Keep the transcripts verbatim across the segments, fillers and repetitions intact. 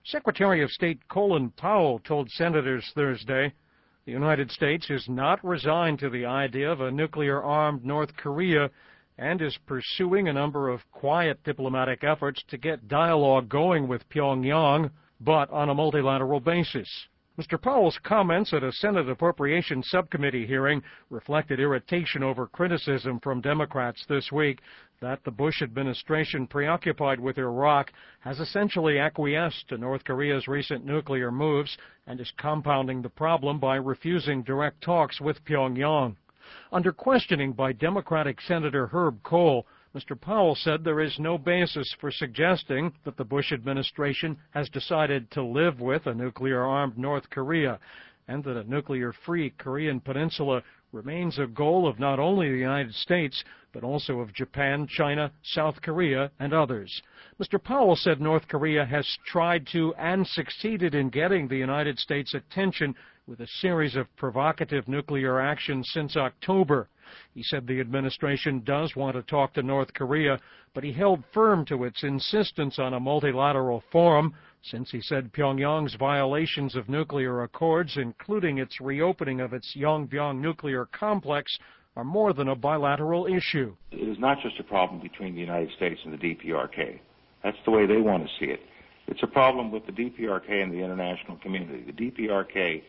Secretary of State Colin Powell told senators Thursday the United States is not resigned to the idea of a nuclear-armed North Korea and is pursuing a number of quiet diplomatic efforts to get dialogue going with Pyongyang, but on a multilateral basis. Mister Powell's comments at a Senate Appropriations Subcommittee hearing reflected irritation over criticism from Democrats this week that the Bush administration, preoccupied with Iraq, has essentially acquiesced to North Korea's recent nuclear moves and is compounding the problem by refusing direct talks with Pyongyang. Under questioning by Democratic Senator Herb Kohl, Mister Powell said there is no basis for suggesting that the Bush administration has decided to live with a nuclear-armed North Korea, and that a nuclear-free Korean peninsula remains a goal of not only the United States, but also of Japan, China, South Korea, and others. Mister Powell said North Korea has tried to and succeeded in getting the United States' attention with a series of provocative nuclear actions since October. He said the administration does want to talk to North Korea, but he held firm to its insistence on a multilateral forum, since he said Pyongyang's violations of nuclear accords, including its reopening of its Yongbyon nuclear complex, are more than a bilateral issue. It is not just a problem between the United States and the D P R K. That's the way they want to see it. It's a problem with the D P R K and the international community. The D P R K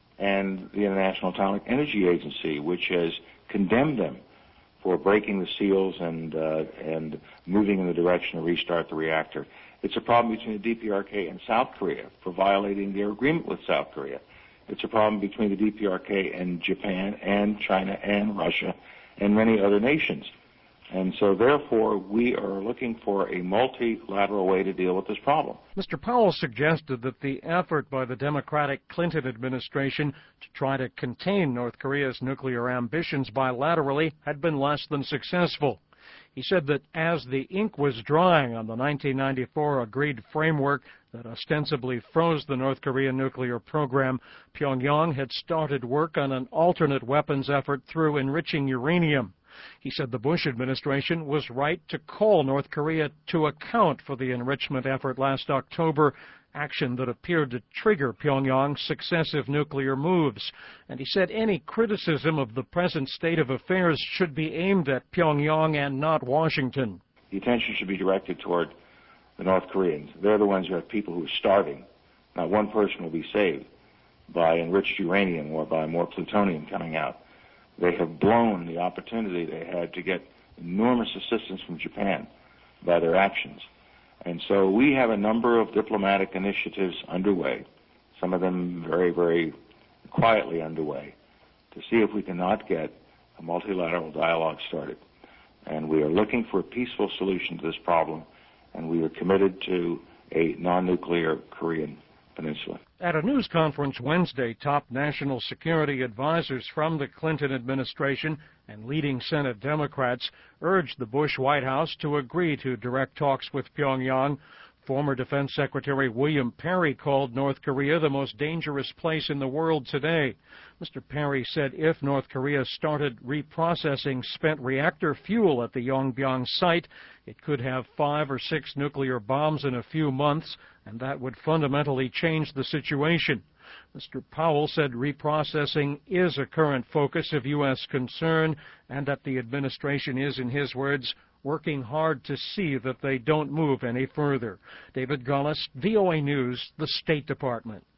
and the International Atomic Energy Agency, which has condemned them for breaking the seals and uh, and moving in the direction to restart the reactor. It's a problem between the D P R K and South Korea for violating their agreement with South Korea. It's a problem between the D P R K and Japan and China and Russia and many other nations. And so, therefore, we are looking for a multilateral way to deal with this problem. Mister Powell suggested that the effort by the Democratic Clinton administration to try to contain North Korea's nuclear ambitions bilaterally had been less than successful. He said that as the ink was drying on the nineteen ninety-four agreed framework that ostensibly froze the North Korean nuclear program, Pyongyang had started work on an alternate weapons effort through enriching uranium. He said the Bush administration was right to call North Korea to account for the enrichment effort last October, action that appeared to trigger Pyongyang's successive nuclear moves. And he said any criticism of the present state of affairs should be aimed at Pyongyang and not Washington. The attention should be directed toward the North Koreans. They're the ones who have people who are starving. Not one person will be saved by enriched uranium or by more plutonium coming out. They have blown the opportunity they had to get enormous assistance from Japan by their actions. And so we have a number of diplomatic initiatives underway, some of them very, very quietly underway, to see if we cannot get a multilateral dialogue started. And we are looking for a peaceful solution to this problem, and we are committed to a non-nuclear Korean peninsula. At a news conference Wednesday, top national security advisors from the Clinton administration and leading Senate Democrats urged the Bush White House to agree to direct talks with Pyongyang. Former Defense Secretary William Perry called North Korea the most dangerous place in the world today. Mister Perry said if North Korea started reprocessing spent reactor fuel at the Yongbyon site, it could have five or six nuclear bombs in a few months, and that would fundamentally change the situation. Mister Powell said reprocessing is a current focus of U S concern and that the administration is, in his words, working hard to see that they don't move any further. David Gullis, V O A News, the State Department.